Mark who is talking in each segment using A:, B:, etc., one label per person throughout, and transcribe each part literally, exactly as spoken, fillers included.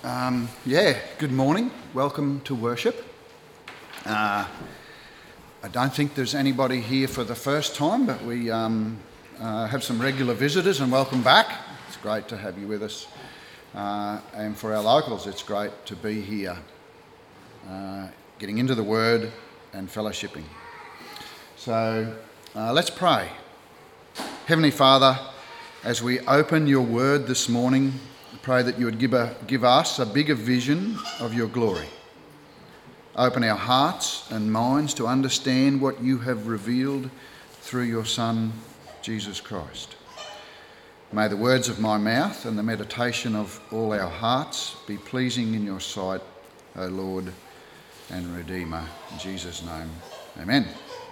A: Um, yeah, good morning. Welcome to worship. Uh, I don't think there's anybody here for the first time, but we um, uh, have some regular visitors, and welcome back. It's great to have you with us. Uh, and for our locals, it's great to be here, uh, getting into the Word and fellowshipping. So uh, let's pray. Heavenly Father, as we open your Word this morning, I pray that you would give, a, give us a bigger vision of your glory. Open our hearts and minds to understand what you have revealed through your Son, Jesus Christ. May the words of my mouth and the meditation of all our hearts be pleasing in your sight, O Lord and Redeemer. In Jesus' name, amen.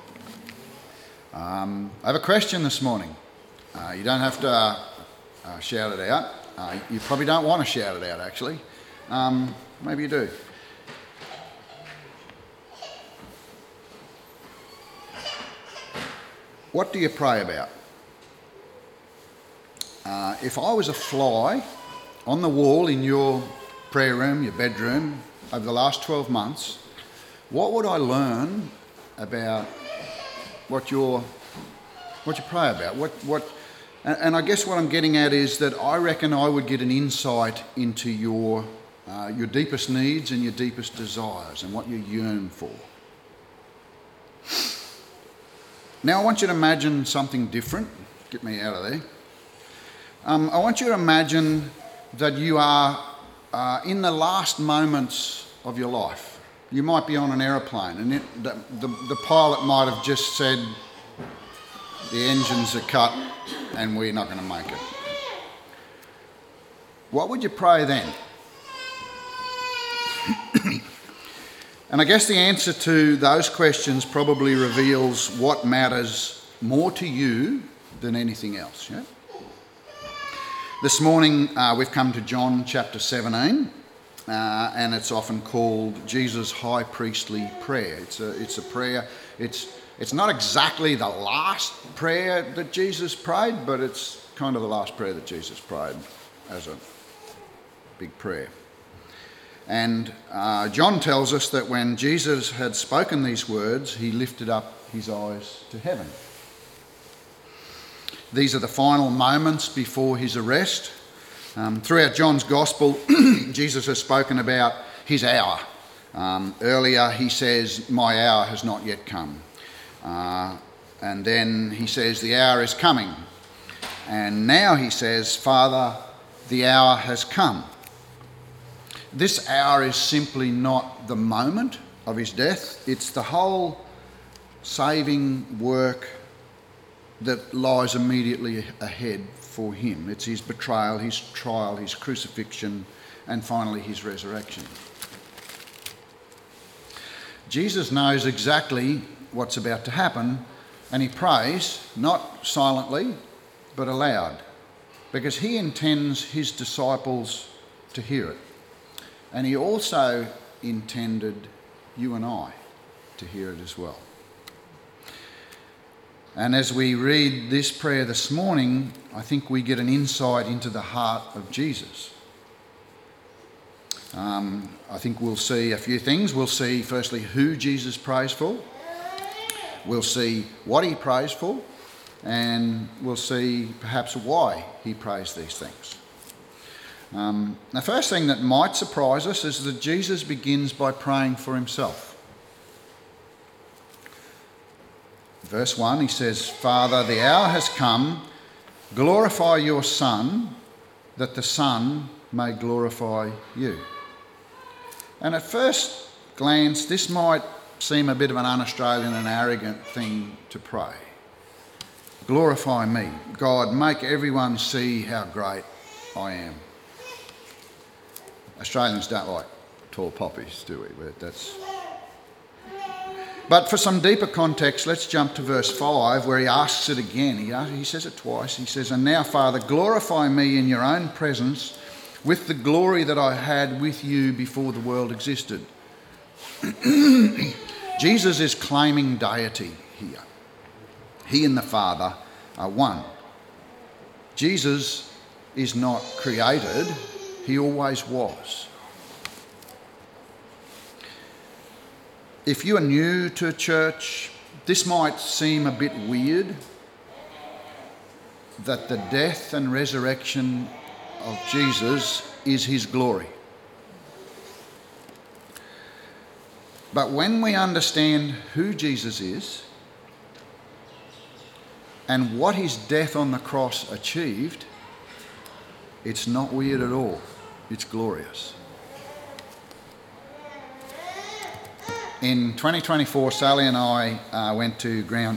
A: Um, I have a question this morning. Uh, you don't have to uh, uh, shout it out. Uh, you probably don't want to shout it out, actually. Um, maybe you do. What do you pray about? Uh, if I was a fly on the wall in your prayer room, your bedroom, over the last twelve months, what would I learn about what you're, what you pray about? What, what, and, and I guess what I'm getting at is that I reckon I would get an insight into your, uh, your deepest needs and your deepest desires and what you yearn for. Now I want you to imagine something different. Get me out of there. Um, I want you to imagine that you are uh, in the last moments of your life. You might be on an aeroplane and it, the, the, the pilot might have just said, the engines are cut and we're not going to make it. What would you pray then? And I guess the answer to those questions probably reveals what matters more to you than anything else. Yeah? This morning uh, we've come to John chapter seventeen, uh, and it's often called Jesus' high priestly prayer. It's a, it's a prayer, it's, it's not exactly the last prayer that Jesus prayed, but it's kind of the last prayer that Jesus prayed as a big prayer. And uh, John tells us that when Jesus had spoken these words, he lifted up his eyes to heaven. These are the final moments before his arrest. Um, throughout John's Gospel, Jesus has spoken about his hour. Um, earlier he says, my hour has not yet come. Uh, and then he says, the hour is coming. And now he says, Father, the hour has come. This hour is simply not the moment of his death. It's the whole saving work that lies immediately ahead for him. It's his betrayal, his trial, his crucifixion, and finally his resurrection. Jesus knows exactly what's about to happen, and he prays, not silently, but aloud, because he intends his disciples to hear it. And he also intended you and I to hear it as well. And as we read this prayer this morning, I think we get an insight into the heart of Jesus. Um, I think we'll see a few things. We'll see, firstly, who Jesus prays for. We'll see what he prays for. And we'll see perhaps why he prays these things. Um, the first thing that might surprise us is that Jesus begins by praying for himself. Verse one, he says, Father, the hour has come, glorify your Son, that the Son may glorify you. And at first glance, this might seem a bit of an un-Australian and arrogant thing to pray. Glorify me. God, make everyone see how great I am. Australians don't like tall poppies, do we? But that's... But for some deeper context, let's jump to verse five, where he asks it again. He, asks, he says it twice. He says, and now, Father, glorify me in your own presence with the glory that I had with you before the world existed. Jesus is claiming deity here. He and the Father are one. Jesus is not created. He always was. if you are new to church, this might seem a bit weird, that the death and resurrection of Jesus is his glory. But when we understand who Jesus is and what his death on the cross achieved, it's not weird at all. It's glorious. In twenty twenty-four, Sally and I uh, went to ground...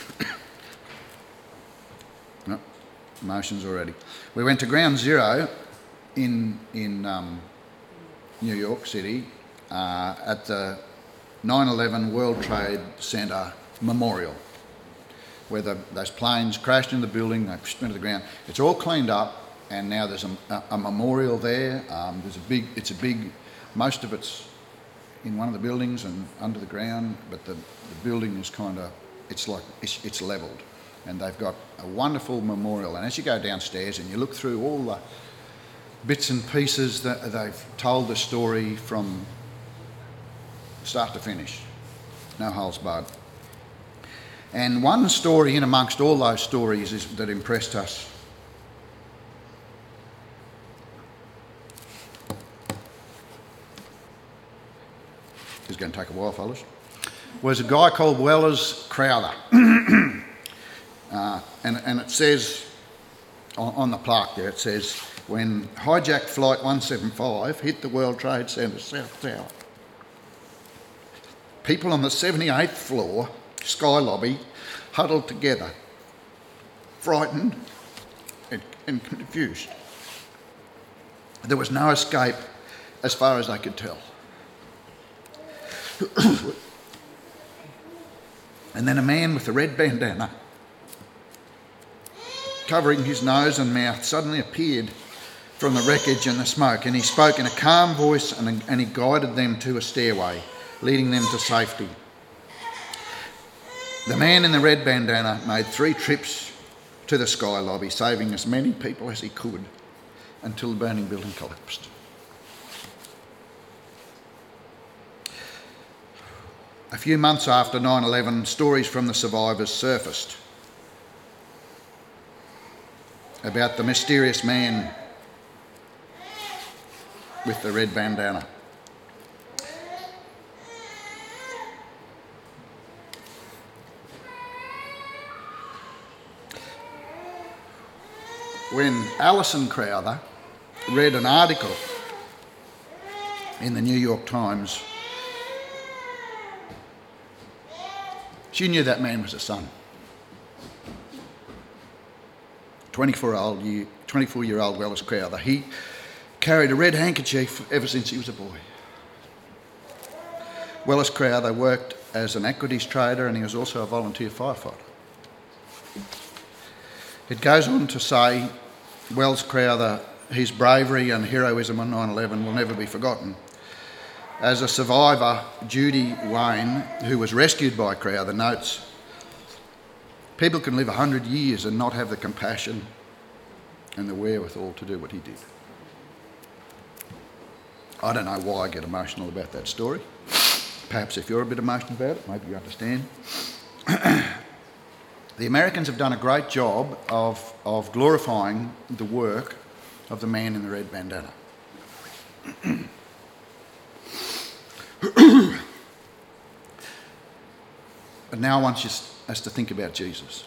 A: no, emotions already. We went to Ground Zero in, in um, New York City uh, at the nine eleven World Trade Center Memorial, where the, those planes crashed into the building, they spent to the ground. It's all cleaned up, and now there's a, a, a memorial there. Um, there's a big, it's a big, most of it's in one of the buildings and under the ground, but the, the building is kind of, it's like, it's, it's levelled. And they've got a wonderful memorial. And as you go downstairs and you look through all the bits and pieces that they've told the story from start to finish, no holes barred. And one story in amongst all those stories is, that impressed us is going to take a while, fellas, was a guy called Welles Crowther. uh, and, and it says on, on the plaque there, it says, when hijacked flight one seventy-five hit the World Trade Center South Tower, people on the seventy-eighth floor sky lobby huddled together, frightened and, and confused. There was no escape as far as they could tell. And then a man with a red bandana covering his nose and mouth suddenly appeared from the wreckage and the smoke, and he spoke in a calm voice and, and he guided them to a stairway, leading them to safety. The man in the red bandana made three trips to the sky lobby, saving as many people as he could until the burning building collapsed. A few months after nine eleven, stories from the survivors surfaced about the mysterious man with the red bandana. When Alison Crowther read an article in the New York Times, she knew that man was her son. twenty-four-year-old Welles Crowther. He carried a red handkerchief ever since he was a boy. Welles Crowther worked as an equities trader, and he was also a volunteer firefighter. It goes on to say, Welles Crowther, his bravery and heroism on nine eleven will never be forgotten. As a survivor, Judy Wayne, who was rescued by Crowther, notes, people can live a hundred years and not have the compassion and the wherewithal to do what he did. I don't know why I get emotional about that story. Perhaps if you're a bit emotional about it, maybe you understand. The Americans have done a great job of, of glorifying the work of the man in the red bandana. But now I want us to think about Jesus.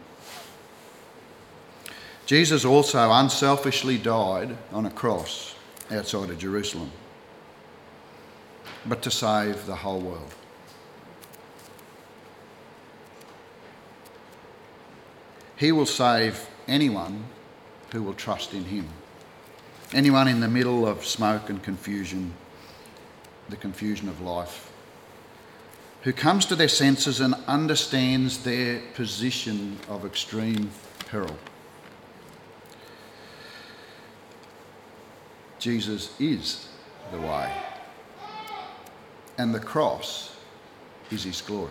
A: Jesus also unselfishly died on a cross outside of Jerusalem, but to save the whole world. He will save anyone who will trust in him. Anyone in the middle of smoke and confusion, the confusion of life, who comes to their senses and understands their position of extreme peril. Jesus is the way, and the cross is his glory.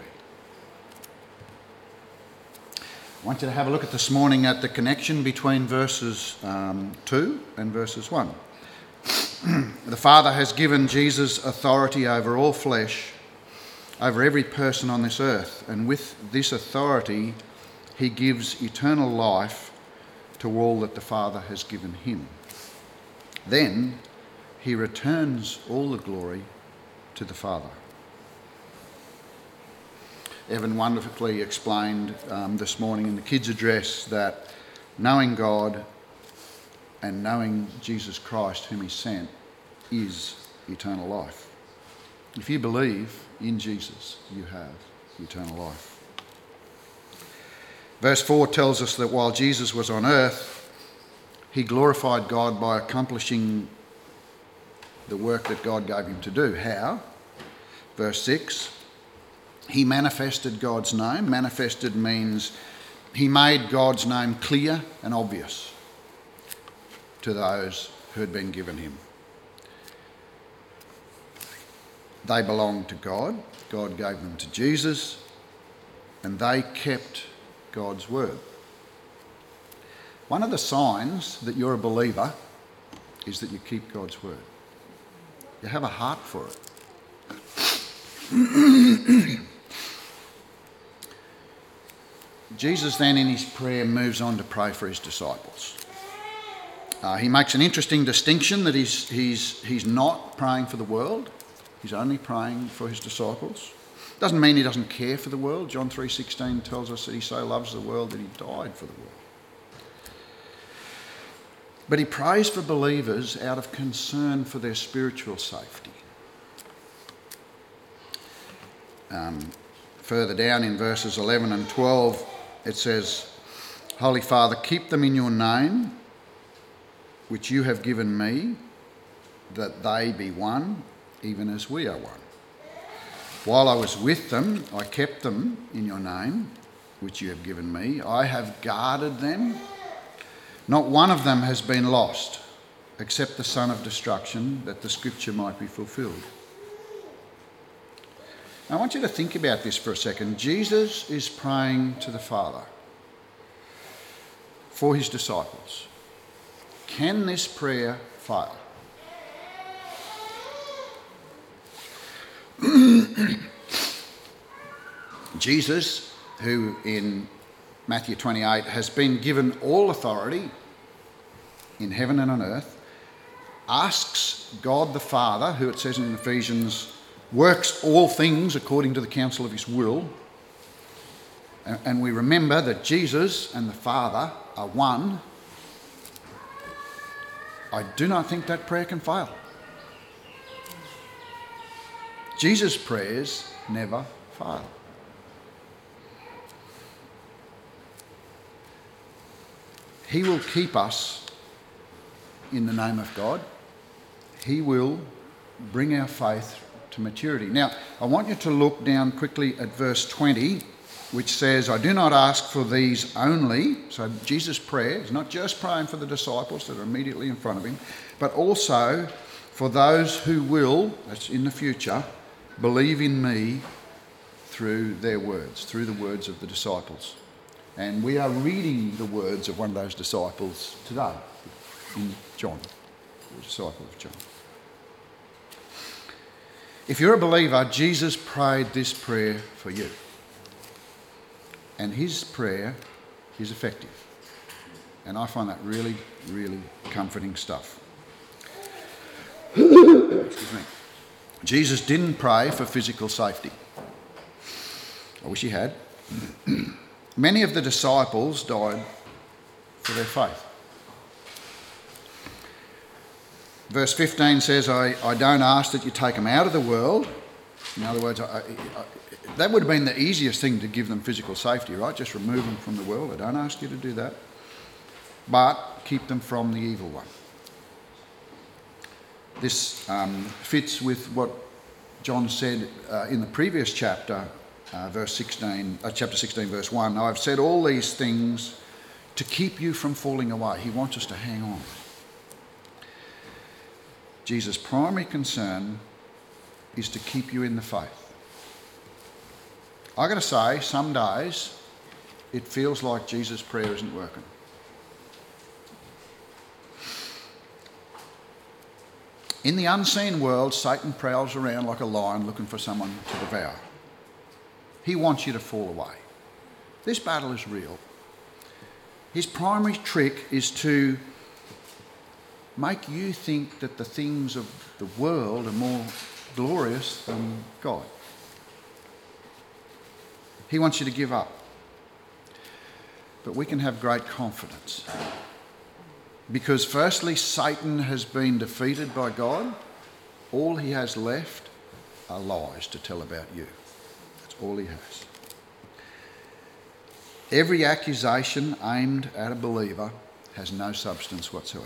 A: I want you to have a look at this morning at the connection between verses um, two and verses one. The Father has given Jesus authority over all flesh, over every person on this earth, and with this authority he gives eternal life to all that the Father has given him. Then he returns all the glory to the Father. Evan wonderfully explained um, this morning in the kids' address that knowing God and knowing Jesus Christ, whom he sent, is eternal life. If you believe in Jesus, you have eternal life. Verse four tells us that while Jesus was on earth, he glorified God by accomplishing the work that God gave him to do. How? Verse six, he manifested God's name. Manifested means he made God's name clear and obvious to those who had been given him. They belonged to God. God gave them to Jesus, and they kept God's word. One of the signs that you're a believer is that you keep God's word. You have a heart for it. Jesus then in his prayer moves on to pray for his disciples. Uh, he makes an interesting distinction that he's, he's, he's not praying for the world. He's only praying for his disciples. Doesn't mean he doesn't care for the world. John three sixteen tells us that he so loves the world that he died for the world. But he prays for believers out of concern for their spiritual safety. Um, further down in verses eleven and twelve, it says, Holy Father, keep them in your name, which you have given me, that they be one, even as we are one. While I was with them, I kept them in your name, which you have given me. I have guarded them. Not one of them has been lost, except the son of destruction, that the scripture might be fulfilled. Now, I want you to think about this for a second. Jesus is praying to the Father for his disciples. Can this prayer fail? Jesus, who in Matthew twenty-eight has been given all authority in heaven and on earth, asks God the Father, who it says in Ephesians, works all things according to the counsel of his will. And we remember that Jesus and the Father are one. I do not think that prayer can fail. Jesus' prayers never fail. He will keep us in the name of God. He will bring our faith to maturity. Now, I want you to look down quickly at verse twenty, which says, I do not ask for these only. So Jesus' prayer is not just praying for the disciples that are immediately in front of him, but also for those who will, that's in the future, believe in me through their words, through the words of the disciples. And we are reading the words of one of those disciples today in John, the disciple of John. If you're a believer, Jesus prayed this prayer for you. And his prayer is effective. And I find that really, really comforting stuff. Excuse me. Jesus didn't pray for physical safety. I wish he had. Many of the disciples died for their faith. Verse fifteen says, I, I don't ask that you take them out of the world. In other words, I, I, that would have been the easiest thing to give them physical safety, right? Just remove them from the world. I don't ask you to do that. But keep them from the evil one. This um, fits with what John said uh, in the previous chapter, uh, verse sixteen, uh, chapter sixteen, verse one. I've said all these things to keep you from falling away. He wants us to hang on. Jesus' primary concern is to keep you in the faith. I've got to say, some days it feels like Jesus' prayer isn't working. In the unseen world, Satan prowls around like a lion looking for someone to devour. He wants you to fall away. This battle is real. His primary trick is to make you think that the things of the world are more glorious than God. He wants you to give up. But we can have great confidence. Because firstly, Satan has been defeated by God. All he has left are lies to tell about you. That's all he has. Every accusation aimed at a believer has no substance whatsoever.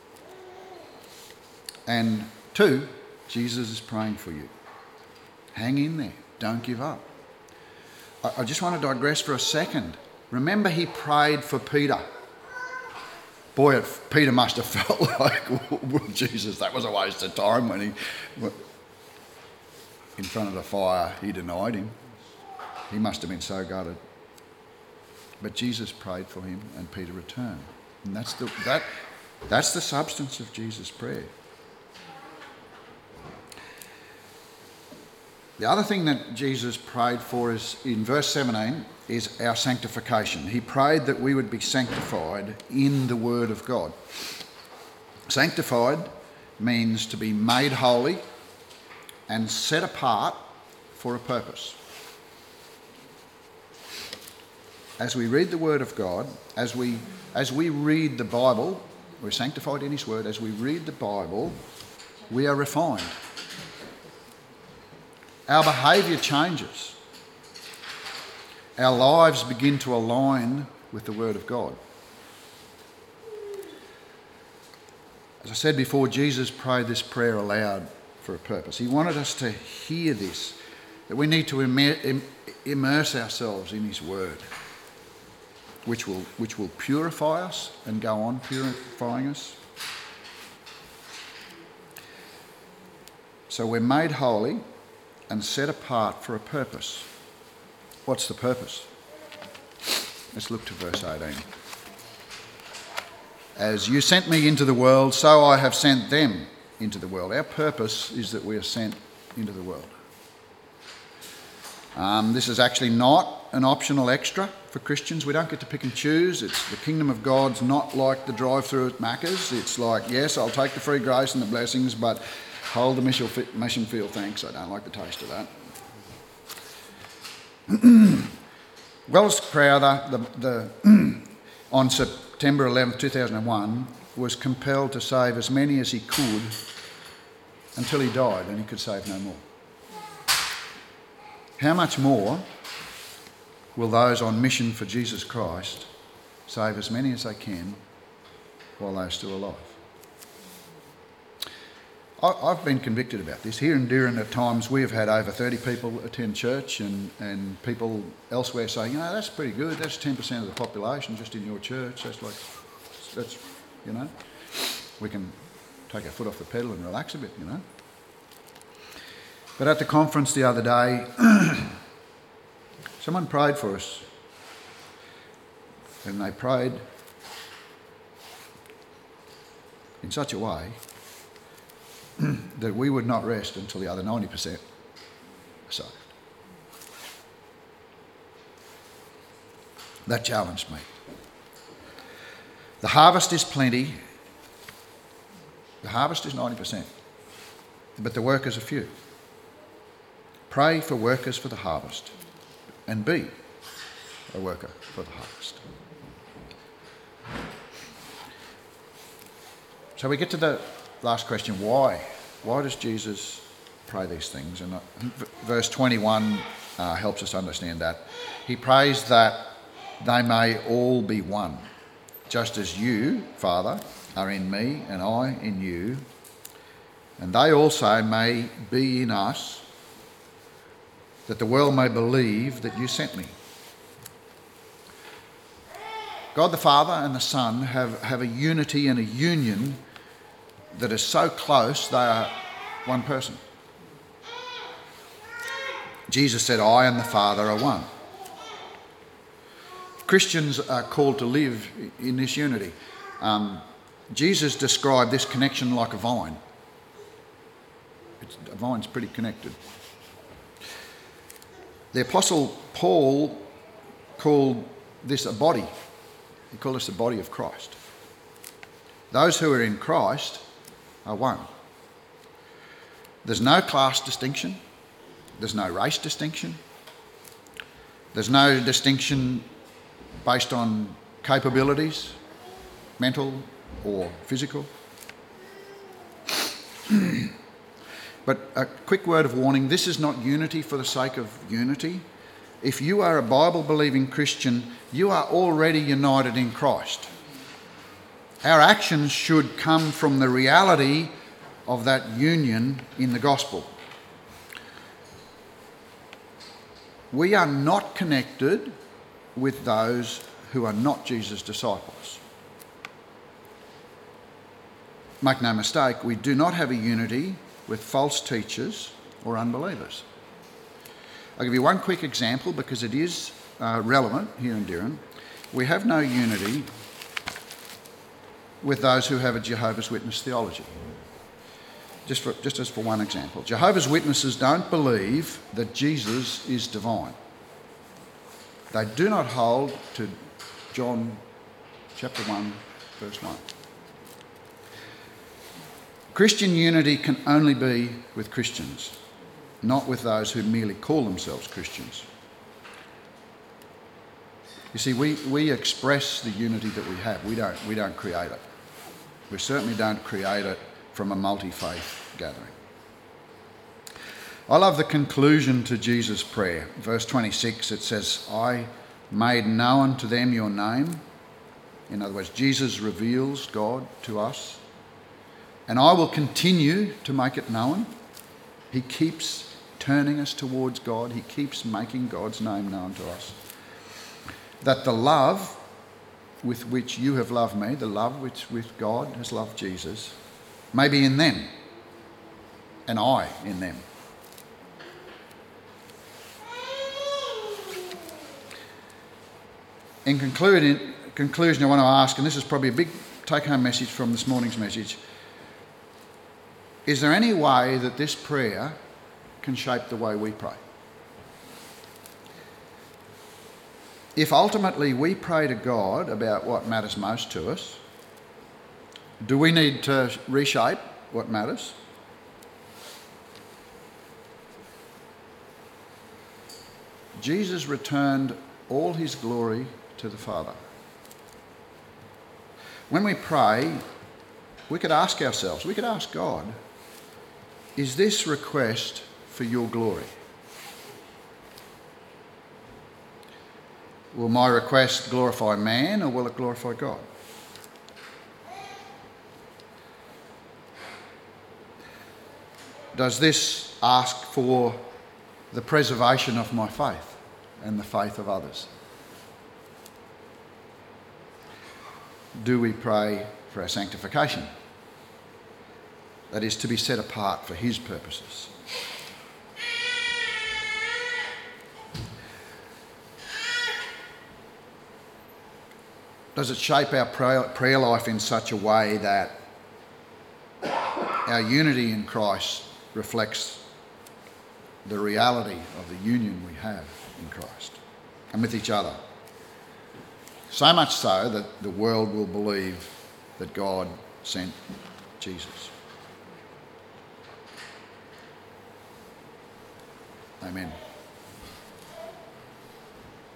A: And two, Jesus is praying for you. Hang in there. Don't give up. I, I just want to digress for a second. Remember, he prayed for Peter. Boy, it, Peter must have felt like, well, Jesus, that was a waste of time when he, in front of the fire, he denied him. He must have been so gutted. But Jesus prayed for him and Peter returned. And that's the, that, that's the substance of Jesus' prayer. The other thing that Jesus prayed for is, in verse seventeen, is our sanctification. He prayed that we would be sanctified in the Word of God. Sanctified means to be made holy and set apart for a purpose. As we read the Word of God, as we, as we read the Bible, we're sanctified in His Word. As we read the Bible, we are refined. Our behaviour changes. Our lives begin to align with the Word of God. As I said before, Jesus prayed this prayer aloud for a purpose. He wanted us to hear this, that we need to immerse ourselves in His Word, which will, which will purify us and go on purifying us. So we're made holy and set apart for a purpose. What's the purpose? Let's look to verse eighteen. As you sent me into the world, so I have sent them into the world. Our purpose is that we are sent into the world. Um, this is actually not an optional extra for Christians. We don't get to pick and choose. It's the kingdom of God's not like the drive-through at Macca's. It's like, yes, I'll take the free grace and the blessings, but hold the mission field, thanks. I don't like the taste of that. Wells Crowther, the, the, on September eleventh, two thousand one, was compelled to save as many as he could until he died, and he could save no more. How much more will those on mission for Jesus Christ save as many as they can while they're still alive? I've been convicted about this. Here in Durin at times we have had over thirty people attend church, and, and people elsewhere saying, you know, that's pretty good, that's ten percent of the population just in your church. That's like, that's, you know, we can take our foot off the pedal and relax a bit, you know. But at the conference the other day, someone prayed for us, and they prayed in such a way that we would not rest until the other ninety percent are saved. That challenged me. The harvest is plenty. The harvest is ninety percent, but the workers are few. Pray for workers for the harvest, and be a worker for the harvest. So we get to the last question, why? Why does Jesus pray these things? And verse twenty-one uh, helps us understand that. He prays that they may all be one, just as you, Father, are in me and I in you, and they also may be in us, that the world may believe that you sent me. God the Father and the Son have, have a unity and a union that is so close they are one person. Jesus said, I and the Father are one. Christians are called to live in this unity. Um, Jesus described this connection like a vine. It's, a vine's pretty connected. The Apostle Paul called this a body. He called us the body of Christ. Those who are in Christ are one. There's no class distinction. There's no race distinction. There's no distinction based on capabilities, mental or physical. But a quick word of warning, this is not unity for the sake of unity. If you are a Bible-believing Christian, you are already united in Christ. Our actions should come from the reality of that union in the gospel. We are not connected with those who are not Jesus' disciples. Make no mistake, we do not have a unity with false teachers or unbelievers. I'll give you one quick example because it is uh, relevant here in Dirren. We have no unity with those who have a Jehovah's Witness theology. Just, for, just as for one example, Jehovah's Witnesses don't believe that Jesus is divine. They do not hold to John chapter one, verse one. Christian unity can only be with Christians, not with those who merely call themselves Christians. You see, we, we express the unity that we have. We don't, we don't create it. We certainly don't create it from a multi-faith gathering. I love the conclusion to Jesus' prayer. Verse twenty-six, it says, I made known to them your name. In other words, Jesus reveals God to us. And I will continue to make it known. He keeps turning us towards God. He keeps making God's name known to us. That the love with which you have loved me, the love which with God has loved Jesus, may be in them, and I in them. In concluding, conclusion, I want to ask, and this is probably a big take-home message from this morning's message, is there any way that this prayer can shape the way we pray? If ultimately we pray to God about what matters most to us, do we need to reshape what matters? Jesus returned all his glory to the Father. When we pray, we could ask ourselves, we could ask God, is this request for your glory? Will my request glorify man or will it glorify God? Does this ask for the preservation of my faith and the faith of others? Do we pray for our sanctification? That is, to be set apart for his purposes. Does it shape our prayer life in such a way that our unity in Christ reflects the reality of the union we have in Christ and with each other? So much so that the world will believe that God sent Jesus. Amen.